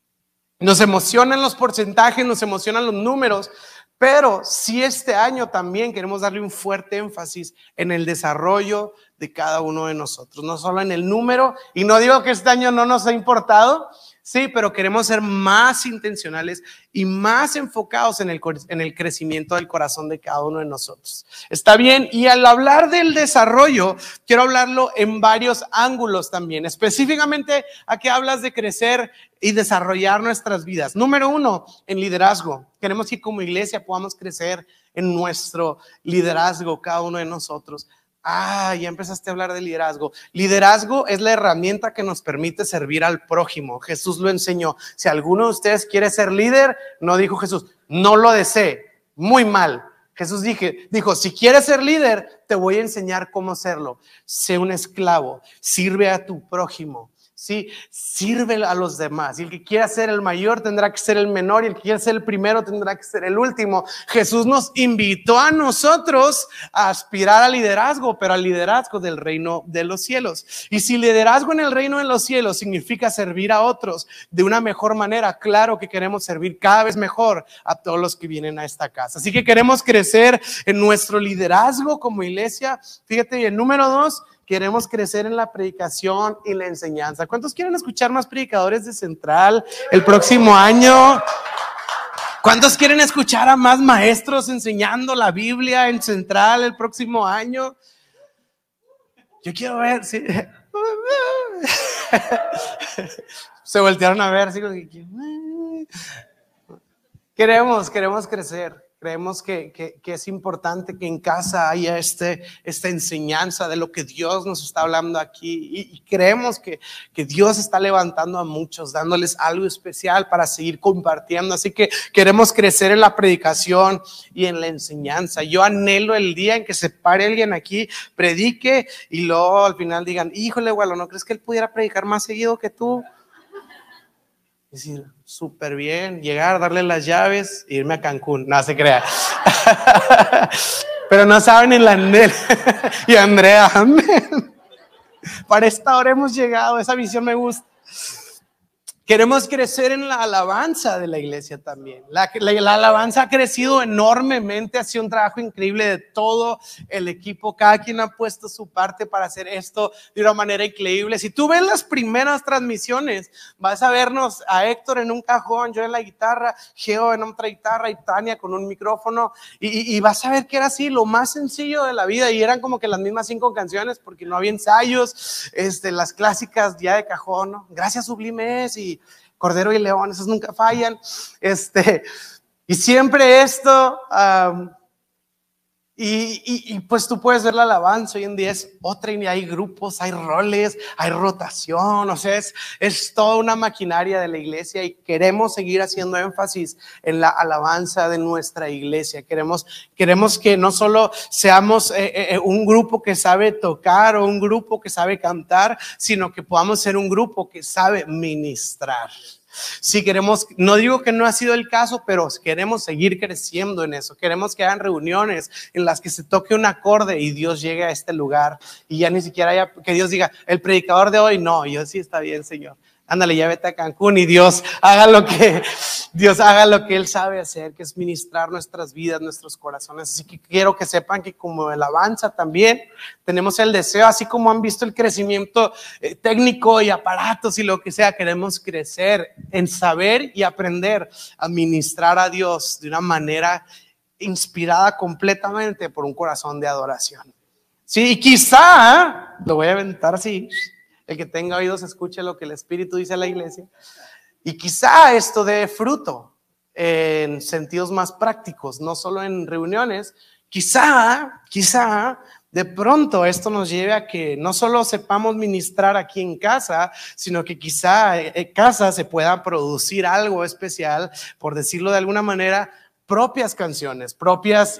Nos emocionan los porcentajes, nos emocionan los números, pero sí este año también queremos darle un fuerte énfasis en el desarrollo de cada uno de nosotros, no solo en el número, y no digo que este año no nos ha importado, sí, pero queremos ser más intencionales y más enfocados en el crecimiento del corazón de cada uno de nosotros. ¿Está bien? Y al hablar del desarrollo, quiero hablarlo en varios ángulos también. Específicamente, ¿a qué hablas de crecer y desarrollar nuestras vidas? Número 1, en liderazgo. Queremos que como iglesia podamos crecer en nuestro liderazgo, cada uno de nosotros. Ya empezaste a hablar de liderazgo. Liderazgo es la herramienta que nos permite servir al prójimo. Jesús lo enseñó. Si alguno de ustedes quiere ser líder, no dijo Jesús, no lo desee, muy mal. Jesús dijo, si quieres ser líder, te voy a enseñar cómo serlo. Sé un esclavo, sirve a tu prójimo. Sí, sirve a los demás. Y el que quiera ser el mayor tendrá que ser el menor, y el que quiera ser el primero tendrá que ser el último. Jesús nos invitó a nosotros a aspirar al liderazgo, pero al liderazgo del reino de los cielos. Y si liderazgo en el reino de los cielos significa servir a otros de una mejor manera, claro que queremos servir cada vez mejor a todos los que vienen a esta casa. Así que queremos crecer en nuestro liderazgo como iglesia. Fíjate bien, número 2, queremos crecer en la predicación y la enseñanza. ¿Cuántos quieren escuchar más predicadores de Central el próximo año? ¿Cuántos quieren escuchar a más maestros enseñando la Biblia en Central el próximo año? Yo quiero ver, sí. Se voltearon a ver, así como que queremos crecer. Creemos que es importante que en casa haya esta enseñanza de lo que Dios nos está hablando aquí, y creemos que Dios está levantando a muchos, dándoles algo especial para seguir compartiendo. Así que queremos crecer en la predicación y en la enseñanza. Yo anhelo el día en que se pare alguien aquí, predique y luego al final digan: híjole, Walo, ¿no crees que él pudiera predicar más seguido que tú? Es decir, súper bien, llegar, darle las llaves e irme a Cancún. No se crea. Pero no saben ni la Andel y Andrea, amén. Para esta hora hemos llegado, esa visión me gusta. Queremos crecer en la alabanza de la iglesia también. La alabanza ha crecido enormemente, ha sido un trabajo increíble de todo el equipo. Cada quien ha puesto su parte para hacer esto de una manera increíble. Si tú ves las primeras transmisiones, vas a vernos a Héctor en un cajón, yo en la guitarra, Geo en otra guitarra y Tania con un micrófono, y vas a ver que era así, lo más sencillo de la vida, y eran como que las mismas 5 canciones porque no había ensayos, las clásicas ya de cajón, ¿no? Gracias Sublimes y Cordero y León, esos nunca fallan. Y siempre esto, y pues tú puedes ver la alabanza hoy en día es otra, y hay grupos, hay roles, hay rotación, o sea, es toda una maquinaria de la iglesia, y queremos seguir haciendo énfasis en la alabanza de nuestra iglesia. Queremos que no solo seamos un grupo que sabe tocar o un grupo que sabe cantar, sino que podamos ser un grupo que sabe ministrar. Sí, queremos, no digo que no ha sido el caso, pero queremos seguir creciendo en eso. Queremos que hagan reuniones en las que se toque un acorde y Dios llegue a este lugar, y ya ni siquiera haya, que Dios diga: el predicador de hoy, no, yo sí, está bien, Señor, ándale, ya vete a Cancún, y Dios haga lo que Él sabe hacer, que es ministrar nuestras vidas, nuestros corazones. Así que quiero que sepan que como alabanza también tenemos el deseo, así como han visto el crecimiento técnico y aparatos y lo que sea, queremos crecer en saber y aprender a ministrar a Dios de una manera inspirada completamente por un corazón de adoración. Sí, y quizá, lo voy a aventar así, el que tenga oídos escuche lo que el Espíritu dice a la iglesia. Y quizá esto dé fruto en sentidos más prácticos, no solo en reuniones. Quizá de pronto esto nos lleve a que no solo sepamos ministrar aquí en casa, sino que quizá en casa se pueda producir algo especial, por decirlo de alguna manera, propias canciones, propias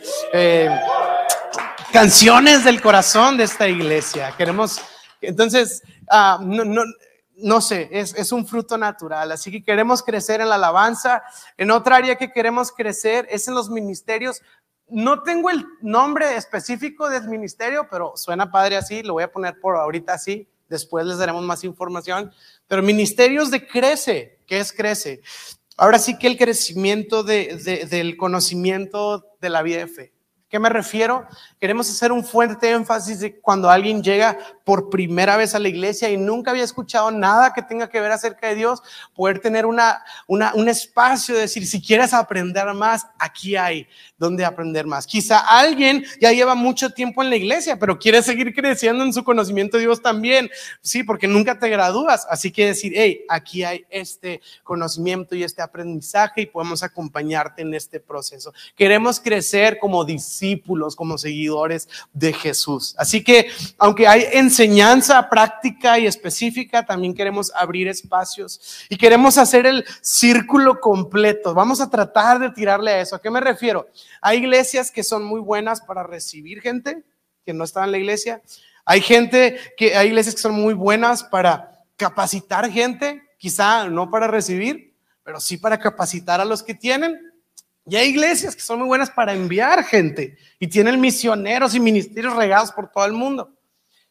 canciones del corazón de esta iglesia. Queremos, entonces, no sé, es un fruto natural. Así que queremos crecer en la alabanza. En otra área que queremos crecer es en los ministerios. No tengo el nombre específico del ministerio, pero suena padre así, lo voy a poner por ahorita así, después les daremos más información. Pero ministerios de crece, ¿qué es crece? Ahora sí que el crecimiento del conocimiento de la vida de fe. ¿Qué me refiero? Queremos hacer un fuerte énfasis de cuando alguien llega por primera vez a la iglesia y nunca había escuchado nada que tenga que ver acerca de Dios, poder tener un espacio de decir: si quieres aprender más, aquí hay donde aprender más. Quizá alguien ya lleva mucho tiempo en la iglesia, pero quiere seguir creciendo en su conocimiento de Dios también, sí, porque nunca te gradúas. Así que decir: hey, aquí hay este conocimiento y este aprendizaje, y podemos acompañarte en este proceso. Queremos crecer como discípulos, como seguidores de Jesús. Así que aunque hay enseñanza práctica y específica, también queremos abrir espacios y queremos hacer el círculo completo. Vamos a tratar de tirarle a eso. ¿A qué me refiero? Hay iglesias que son muy buenas para recibir gente que no está en la iglesia. Hay iglesias que son muy buenas para capacitar gente, quizá no para recibir, pero sí para capacitar a los que tienen. Y hay iglesias que son muy buenas para enviar gente y tienen misioneros y ministerios regados por todo el mundo.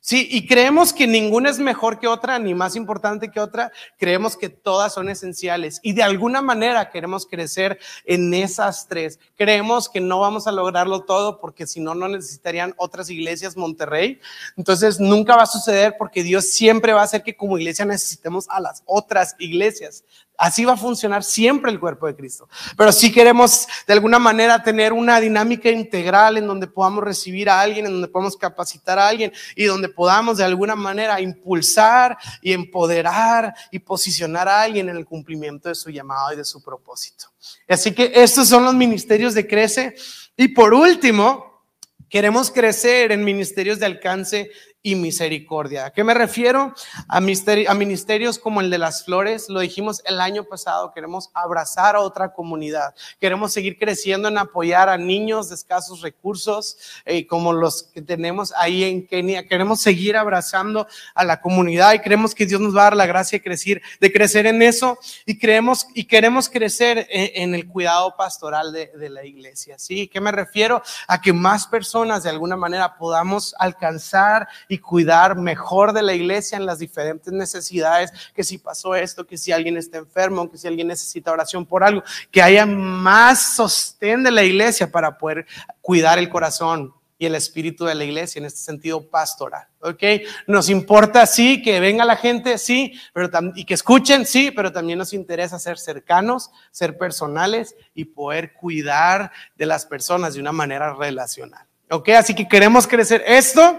Sí, y creemos que ninguna es mejor que otra, ni más importante que otra. Creemos que todas son esenciales y de alguna manera queremos crecer en esas tres. Creemos que no vamos a lograrlo todo porque si no, no necesitarían otras iglesias Monterrey. Entonces nunca va a suceder porque Dios siempre va a hacer que como iglesia necesitemos a las otras iglesias. Así va a funcionar siempre el cuerpo de Cristo. Pero sí queremos de alguna manera tener una dinámica integral en donde podamos recibir a alguien, en donde podamos capacitar a alguien y donde podamos de alguna manera impulsar y empoderar y posicionar a alguien en el cumplimiento de su llamado y de su propósito. Así que estos son los ministerios de Crece. Y por último, queremos crecer en ministerios de alcance y misericordia. ¿A qué me refiero? A ministerios como el de las flores. Lo dijimos el año pasado, queremos abrazar a otra comunidad. Queremos seguir creciendo en apoyar a niños de escasos recursos, como los que tenemos ahí en Kenia. Queremos seguir abrazando a la comunidad y creemos que Dios nos va a dar la gracia de crecer en eso, y queremos crecer en el cuidado pastoral de la iglesia. ¿Sí? ¿Qué me refiero? A que más personas de alguna manera podamos alcanzar y cuidar mejor de la iglesia en las diferentes necesidades, que si pasó esto, que si alguien está enfermo, que si alguien necesita oración por algo, que haya más sostén de la iglesia para poder cuidar el corazón y el espíritu de la iglesia en este sentido pastoral. ¿Ok? Nos importa, sí, que venga la gente, sí, y que escuchen, sí, pero también nos interesa ser cercanos, ser personales y poder cuidar de las personas de una manera relacional. ¿Ok? Así que queremos crecer esto.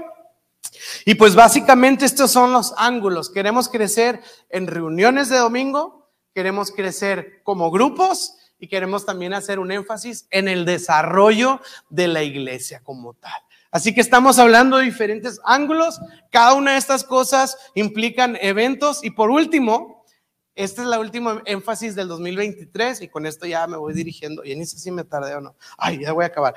Y pues básicamente estos son los ángulos. Queremos crecer en reuniones de domingo, queremos crecer como grupos y queremos también hacer un énfasis en el desarrollo de la iglesia como tal. Así que estamos hablando de diferentes ángulos. Cada una de estas cosas implican eventos. Y por último, este es la última énfasis del 2023 y con esto ya me voy dirigiendo. Ya ni sé si me tardé o no. Ay, ya voy a acabar.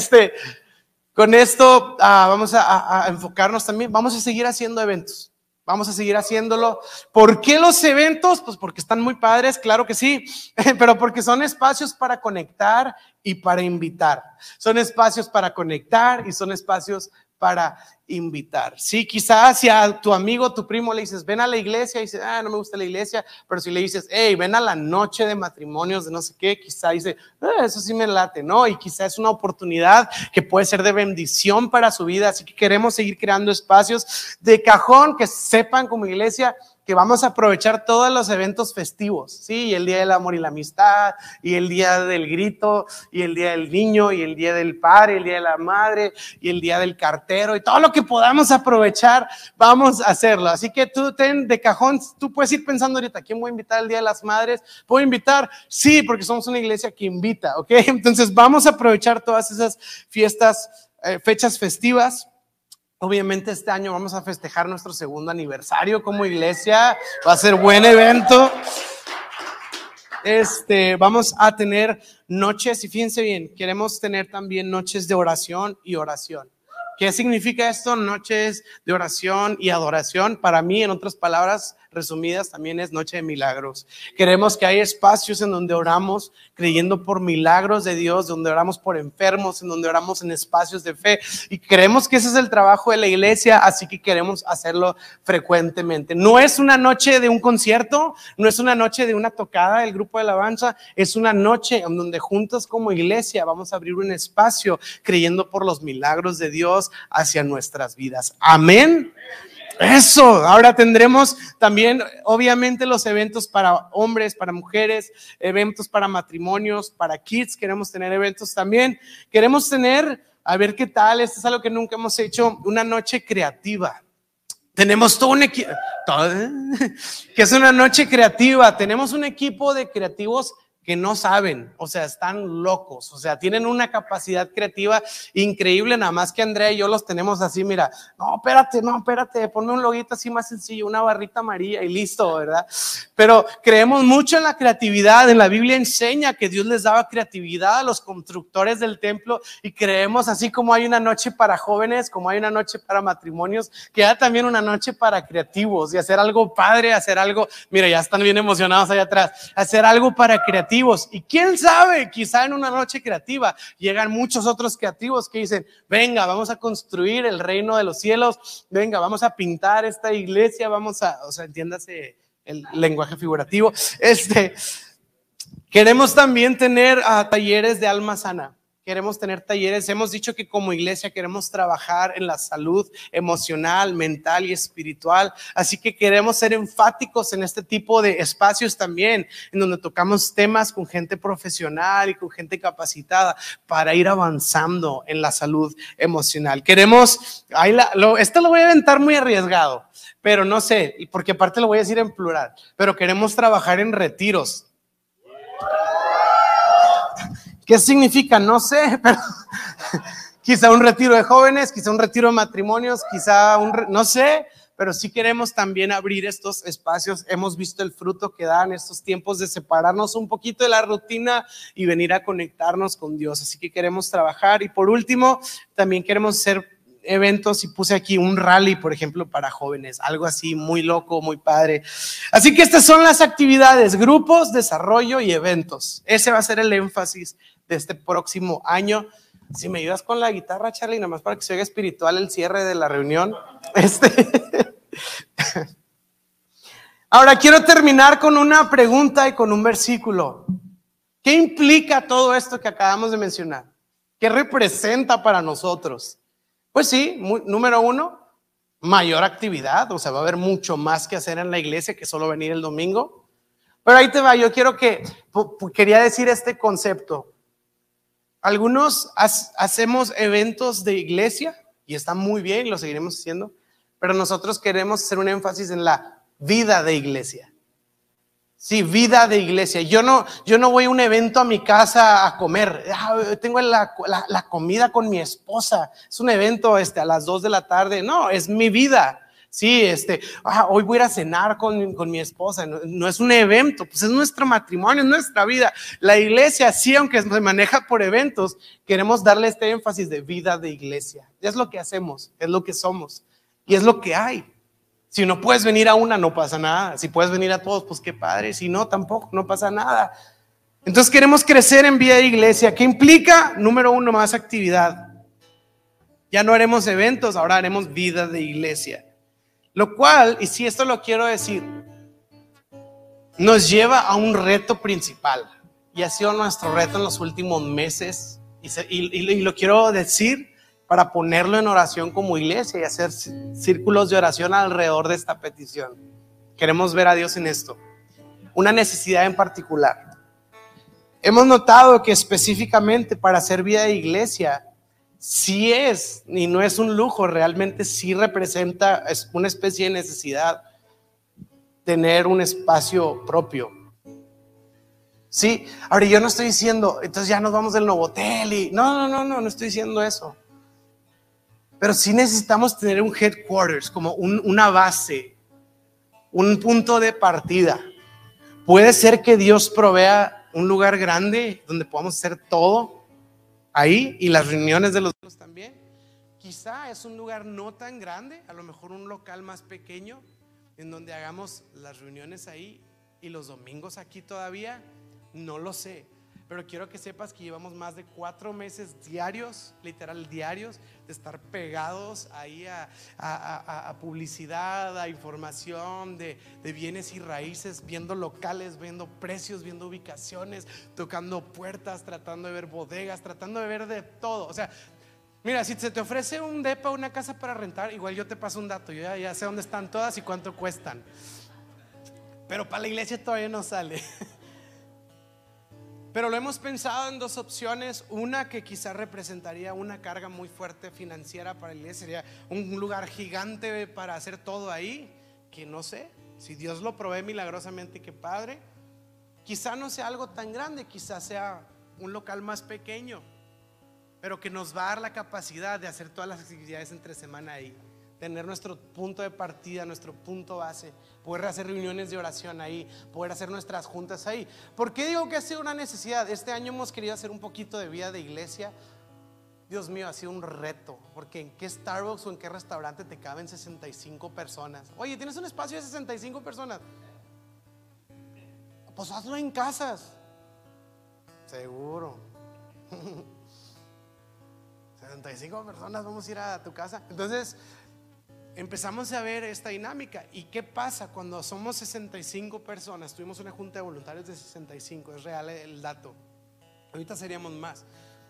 Con esto vamos a enfocarnos también, vamos a seguir haciendo eventos, vamos a seguir haciéndolo. ¿Por qué los eventos? Pues porque están muy padres, claro que sí, pero porque son espacios para conectar y para invitar. Son espacios para conectar y son espacios para invitar. Sí, quizás si a tu amigo, tu primo le dices, ven a la iglesia, y dice, no me gusta la iglesia, pero si le dices, hey, ven a la noche de matrimonios de no sé qué, quizá dice, eso sí me late, ¿no? Y quizá es una oportunidad que puede ser de bendición para su vida. Así que queremos seguir creando espacios de cajón que sepan como iglesia que vamos a aprovechar todos los eventos festivos, ¿sí? Y el día del amor y la amistad, y el día del grito, y el día del niño, y el día del padre, el día de la madre, y el día del cartero, y todo lo que podamos aprovechar, vamos a hacerlo. Así que tú ten de cajón, tú puedes ir pensando ahorita, ¿quién voy a invitar el día de las madres? ¿Puedo invitar? Sí, porque somos una iglesia que invita, ¿ok? Entonces vamos a aprovechar todas esas fiestas, fechas festivas. Obviamente este año vamos a festejar nuestro segundo aniversario como iglesia. Va a ser buen evento. Vamos a tener noches, y fíjense bien, queremos tener también noches de oración y oración. ¿Qué significa esto? Noches de oración y adoración. Para mí, en otras palabras resumidas, también es noche de milagros. Queremos que haya espacios en donde oramos creyendo por milagros de Dios, donde oramos por enfermos, en donde oramos en espacios de fe, y creemos que ese es el trabajo de la iglesia, así que queremos hacerlo frecuentemente. No es una noche de un concierto, no es una noche de una tocada del grupo de alabanza, es una noche en donde juntos como iglesia vamos a abrir un espacio creyendo por los milagros de Dios hacia nuestras vidas. Amén. Eso, ahora tendremos también obviamente los eventos para hombres, para mujeres, eventos para matrimonios, para kids, queremos tener eventos también, queremos tener, a ver qué tal, esto es algo que nunca hemos hecho, una noche creativa. Tenemos todo un equipo, que es una noche creativa, tenemos un equipo de creativos que no saben, o sea, están locos, o sea, tienen una capacidad creativa increíble, nada más que Andrea y yo los tenemos así, mira, no, espérate, ponme un loguito así más sencillo, una barrita amarilla y listo, ¿verdad? Pero creemos mucho en la creatividad, en la Biblia enseña que Dios les daba creatividad a los constructores del templo, y creemos así como hay una noche para jóvenes, como hay una noche para matrimonios, que hay también una noche para creativos, y hacer algo padre, hacer algo, mira, ya están bien emocionados allá atrás, hacer algo para creativos, creativos. Y quién sabe, quizá en una noche creativa llegan muchos otros creativos que dicen, venga, vamos a construir el reino de los cielos, venga, vamos a pintar esta iglesia, o sea, entiéndase el lenguaje figurativo. Queremos también tener talleres de alma sana. Queremos tener talleres. Hemos dicho que como iglesia queremos trabajar en la salud emocional, mental y espiritual. Así que queremos ser enfáticos en este tipo de espacios también, en donde tocamos temas con gente profesional y con gente capacitada para ir avanzando en la salud emocional. Queremos, esto lo voy a aventar muy arriesgado, pero no sé, porque aparte lo voy a decir en plural, pero queremos trabajar en retiros. ¿Qué significa? No sé, pero quizá un retiro de jóvenes, quizá un retiro de matrimonios, quizá no sé, pero sí queremos también abrir estos espacios. Hemos visto el fruto que dan estos tiempos de separarnos un poquito de la rutina y venir a conectarnos con Dios. Así que queremos trabajar. Y por último, también queremos hacer eventos, y puse aquí un rally, por ejemplo, para jóvenes, algo así muy loco, muy padre. Así que estas son las actividades: grupos, desarrollo y eventos. Ese va a ser el énfasis de este próximo año. Si me ayudas con la guitarra, Charlie, nada más para que se oiga espiritual el cierre de la reunión. Ahora quiero terminar con una pregunta y con un versículo. ¿Qué implica todo esto que acabamos de mencionar? ¿Qué representa para nosotros? Pues sí, número uno, mayor actividad. O sea, va a haber mucho más que hacer en la iglesia que solo venir el domingo. Pero ahí te va, yo quería decir este concepto. Algunos hacemos eventos de iglesia y está muy bien, lo seguiremos haciendo, pero nosotros queremos hacer un énfasis en la vida de iglesia. Sí, vida de iglesia. Yo no voy a un evento a mi casa a comer. Tengo la comida con mi esposa. Es un evento a las 2 de la tarde. No, es mi vida. Sí, hoy voy a ir a cenar con mi esposa. No es un evento, pues es nuestro matrimonio, es nuestra vida. La iglesia, sí, aunque se maneja por eventos, queremos darle este énfasis de vida de iglesia. Es lo que hacemos, es lo que somos y es lo que hay. Si no puedes venir a una, no pasa nada. Si puedes venir a todos, pues qué padre. Si no, tampoco, no pasa nada. Entonces queremos crecer en vida de iglesia. ¿Qué implica? Número uno, más actividad. Ya no haremos eventos, ahora haremos vida de iglesia. Lo cual, y si esto lo quiero decir, nos lleva a un reto principal. Y ha sido nuestro reto en los últimos meses. Y lo quiero decir para ponerlo en oración como iglesia y hacer círculos de oración alrededor de esta petición. Queremos ver a Dios en esto. Una necesidad en particular. Hemos notado que específicamente para hacer vida de iglesia, sí es, y no es un lujo, realmente sí representa una especie de necesidad tener un espacio propio. Sí, ahora yo no estoy diciendo, entonces ya nos vamos del Novotel y no estoy diciendo eso. Pero sí necesitamos tener un headquarters, como una base, un punto de partida. Puede ser que Dios provea un lugar grande donde podamos hacer todo ahí y las reuniones de los otros también. Quizá es un lugar no tan grande, a lo mejor un local más pequeño en donde hagamos las reuniones ahí y los domingos aquí todavía, no lo sé. Pero quiero que sepas que llevamos más de 4 meses diarios, literal diarios, de estar pegados ahí a publicidad, a información de bienes y raíces, viendo locales, viendo precios, viendo ubicaciones, tocando puertas, tratando de ver bodegas, tratando de ver de todo. O sea, mira, si se te ofrece un depa, una casa para rentar, igual yo te paso un dato, yo ya sé dónde están todas y cuánto cuestan. Pero para la iglesia todavía no sale. Pero lo hemos pensado en 2 opciones. Una que quizás representaría una carga muy fuerte financiera para la iglesia, sería un lugar gigante para hacer todo ahí, que no sé, si Dios lo provee milagrosamente, qué padre. Quizá no sea algo tan grande, quizás sea un local más pequeño, pero que nos va a dar la capacidad de hacer todas las actividades entre semana ahí, tener nuestro punto de partida, nuestro punto base, poder hacer reuniones de oración ahí, poder hacer nuestras juntas ahí. ¿Por qué digo que ha sido una necesidad? Este año hemos querido hacer un poquito de vida de iglesia. Dios mío, ha sido un reto, porque ¿en qué Starbucks o en qué restaurante te caben 65 personas? Oye, ¿tienes un espacio de 65 personas? Pues hazlo en casas. Seguro. 75 personas, vamos a ir a tu casa. Entonces empezamos a ver esta dinámica. ¿Y qué pasa cuando somos 65 personas? Tuvimos una junta de voluntarios de 65, es real el dato. Ahorita seríamos más.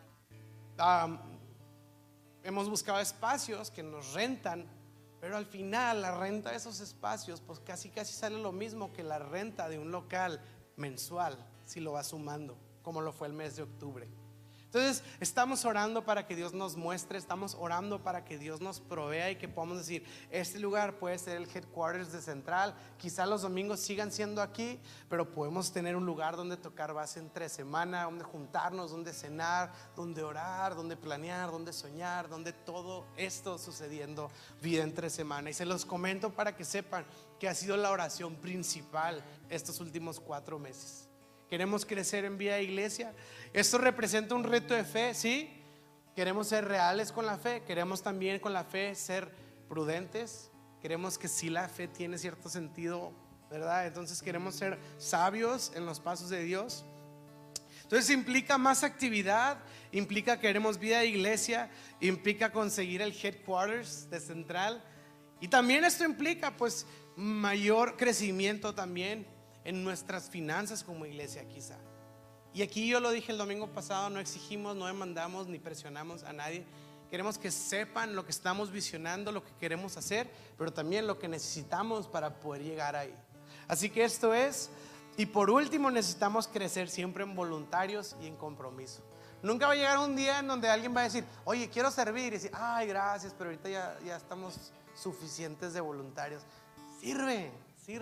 Hemos buscado espacios que nos rentan, pero al final la renta de esos espacios pues casi sale lo mismo que la renta de un local mensual, si lo vas sumando, como lo fue el mes de octubre. Entonces estamos orando para que Dios nos muestre, estamos orando para que Dios nos provea y que podamos decir, este lugar puede ser el headquarters de Central. Quizá los domingos sigan siendo aquí, pero podemos tener un lugar donde tocar base entre semana, donde juntarnos, donde cenar, donde orar, donde planear, donde soñar, donde todo esto sucediendo vida entre semana. Y se los comento para que sepan que ha sido la oración principal estos últimos 4 meses. Queremos crecer en Vida Iglesia. Esto representa un reto de fe, ¿sí? Queremos ser reales con la fe. Queremos también con la fe ser prudentes. Queremos que sí, la fe tiene cierto sentido, ¿verdad? Entonces queremos ser sabios en los pasos de Dios. Entonces implica más actividad, implica queremos Vida de Iglesia, implica conseguir el headquarters de Central. Y también esto implica pues mayor crecimiento también en nuestras finanzas como iglesia quizá. Y aquí yo lo dije el domingo pasado, no exigimos, no demandamos ni presionamos a nadie. Queremos que sepan lo que estamos visionando, lo que queremos hacer, pero también lo que necesitamos para poder llegar ahí. Así que esto es. Y por último necesitamos crecer siempre en voluntarios y en compromiso. Nunca va a llegar un día en donde alguien va a decir, oye, quiero servir, y decir, ay, gracias, pero ahorita ya estamos suficientes de voluntarios. Sirve.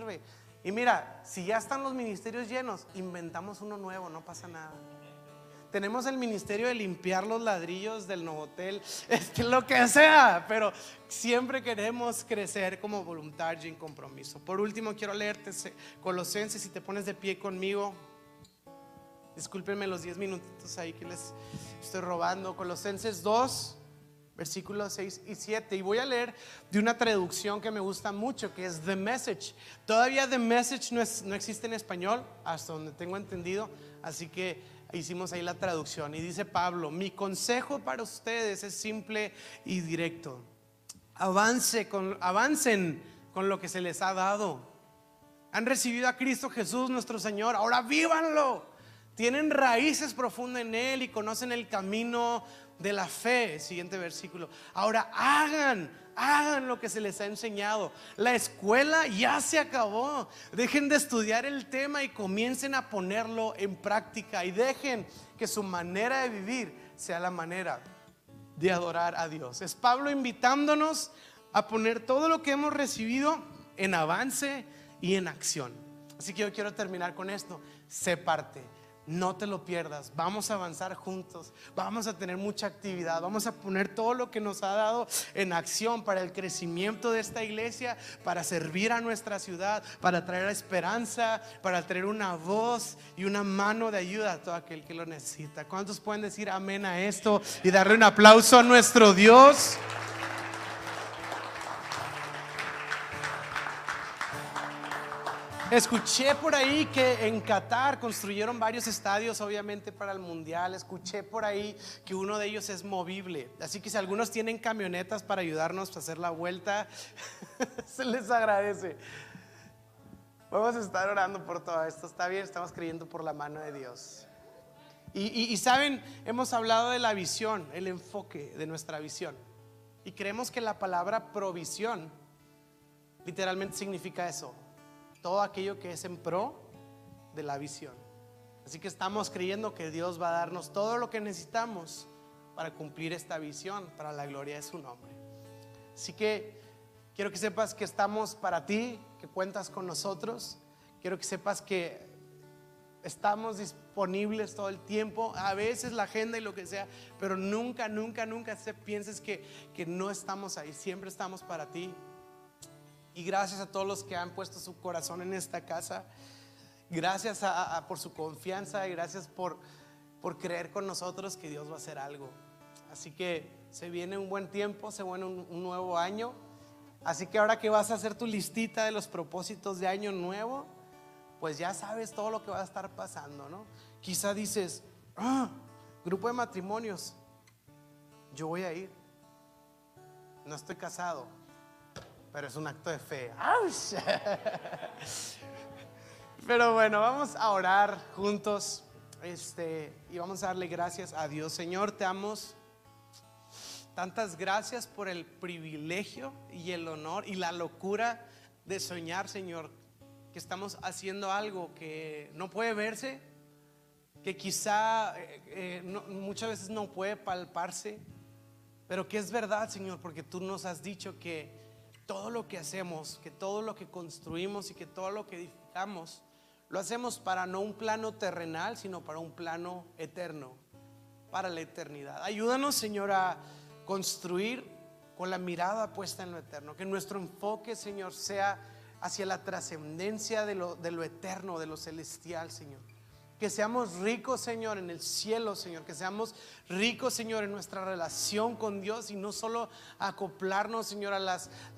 Y mira, si ya están los ministerios llenos, inventamos uno nuevo, no pasa nada. Tenemos el ministerio de limpiar los ladrillos del Novotel, lo que sea, pero siempre queremos crecer como voluntario y en compromiso. Por último, quiero leerte Colosenses, si te pones de pie conmigo. Discúlpenme los 10 minutitos ahí que les estoy robando. Colosenses 2, versículos 6 y 7. Y voy a leer de una traducción que me gusta mucho, que es The Message. Todavía The Message no existe en español, hasta donde tengo entendido. Así que hicimos ahí la traducción. Y dice Pablo: mi consejo para ustedes es simple y directo. Avancen con lo que se les ha dado. Han recibido a Cristo Jesús nuestro Señor, ahora vívanlo. Tienen raíces profundas en Él y conocen el camino de la fe. Siguiente versículo. Ahora hagan lo que se les ha enseñado. La escuela ya se acabó. Dejen de estudiar el tema y comiencen a ponerlo en práctica. Y dejen que su manera de vivir sea la manera de adorar a Dios. Es Pablo invitándonos a poner todo lo que hemos recibido en avance y en acción. Así que yo quiero terminar con esto. Sé parte. No te lo pierdas, vamos a avanzar juntos, vamos a tener mucha actividad, vamos a poner todo lo que nos ha dado en acción para el crecimiento de esta iglesia, para servir a nuestra ciudad, para traer esperanza, para traer una voz y una mano de ayuda a todo aquel que lo necesita. ¿Cuántos pueden decir amén a esto y darle un aplauso a nuestro Dios? Escuché por ahí que en Qatar construyeron varios estadios, obviamente para el mundial. Escuché por ahí que uno de ellos es movible. Así que si algunos tienen camionetas para ayudarnos a hacer la vuelta, se les agradece. Vamos a estar orando por todo esto. Está bien, estamos creyendo por la mano de Dios. Y saben, hemos hablado de la visión, el enfoque de nuestra visión. Y creemos que la palabra provisión literalmente significa eso. Todo aquello que es en pro de la visión. Así que estamos creyendo que Dios va a darnos todo lo que necesitamos para cumplir esta visión, para la gloria de su nombre. Así que quiero que sepas que estamos para ti, que cuentas con nosotros. Quiero que sepas que estamos disponibles todo el tiempo, a veces la agenda y lo que sea, pero nunca pienses que no estamos ahí. Siempre estamos para ti. Y gracias a todos los que han puesto su corazón en esta casa. Gracias por su confianza y gracias por creer con nosotros que Dios va a hacer algo. Así que se viene un buen tiempo, se viene un nuevo año. Así que ahora que vas a hacer tu listita de los propósitos de año nuevo, pues ya sabes todo lo que va a estar pasando, ¿no? Quizá dices, Grupo de matrimonios, yo voy a ir. No estoy casado, pero es un acto de fe. Pero bueno, vamos a orar juntos, y vamos a darle gracias a Dios. Señor, te damos tantas gracias por el privilegio y el honor y la locura de soñar, Señor, que estamos haciendo algo que no puede verse, que quizá muchas veces no puede palparse, pero que es verdad, Señor, porque tú nos has dicho que todo lo que hacemos, que todo lo que construimos y que todo lo que edificamos, lo hacemos para no un plano terrenal, sino para un plano eterno, para la eternidad. Ayúdanos, Señor, a construir con la mirada puesta en lo eterno, que nuestro enfoque, Señor, sea hacia la trascendencia de lo eterno, de lo celestial, Señor. Que seamos ricos, Señor, en el cielo, Señor. Que seamos ricos, Señor, en nuestra relación con Dios, y no solo acoplarnos, Señor, a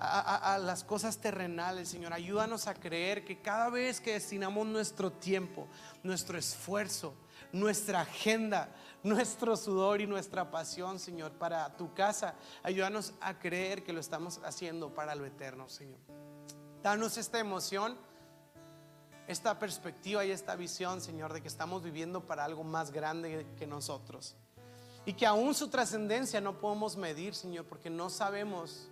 las cosas terrenales, Señor. Ayúdanos a creer que cada vez que destinamos nuestro tiempo, nuestro esfuerzo, nuestra agenda, nuestro sudor y nuestra pasión, Señor, para tu casa, ayúdanos a creer que lo estamos haciendo para lo eterno, Señor. Danos esta emoción, esta perspectiva y esta visión, Señor, de que estamos viviendo para algo más grande que nosotros, y que aún su trascendencia no podemos medir, Señor, porque no sabemos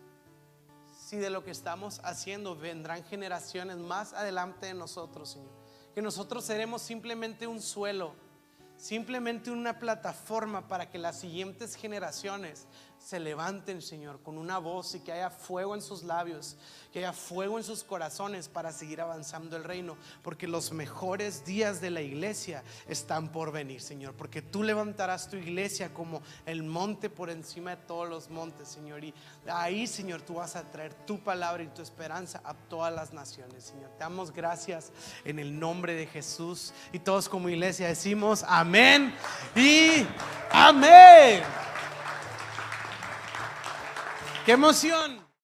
si de lo que estamos haciendo vendrán generaciones más adelante de nosotros, Señor. Que nosotros seremos simplemente un suelo, simplemente una plataforma para que las siguientes generaciones se levanten, Señor, con una voz, y que haya fuego en sus labios, que haya fuego en sus corazones para seguir avanzando el reino, porque los mejores días de la iglesia están por venir, Señor, porque tú levantarás tu iglesia como el monte por encima de todos los montes, Señor, y ahí, Señor, tú vas a traer tu palabra y tu esperanza a todas las naciones, Señor. Te damos gracias en el nombre de Jesús, y todos como iglesia decimos amén y amén. ¡Qué emoción!